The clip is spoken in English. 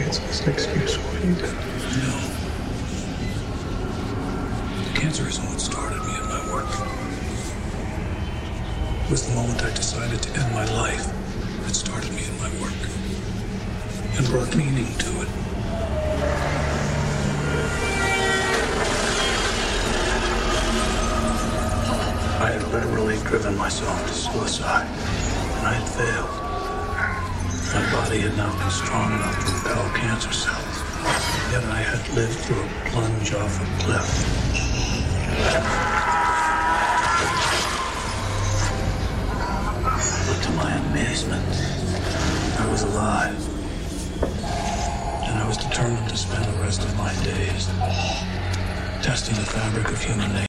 It's just an excuse for you to... No. Cancer isn't what started me in my work. It was the moment I decided to end my life that started me in my work and brought meaning to it. I had literally driven myself to suicide, and I had failed. My body had not been strong enough to repel cancer cells, yet I had lived through a plunge off a cliff. But to my amazement, I was alive, and I was determined to spend the rest of my days testing the fabric of human nature.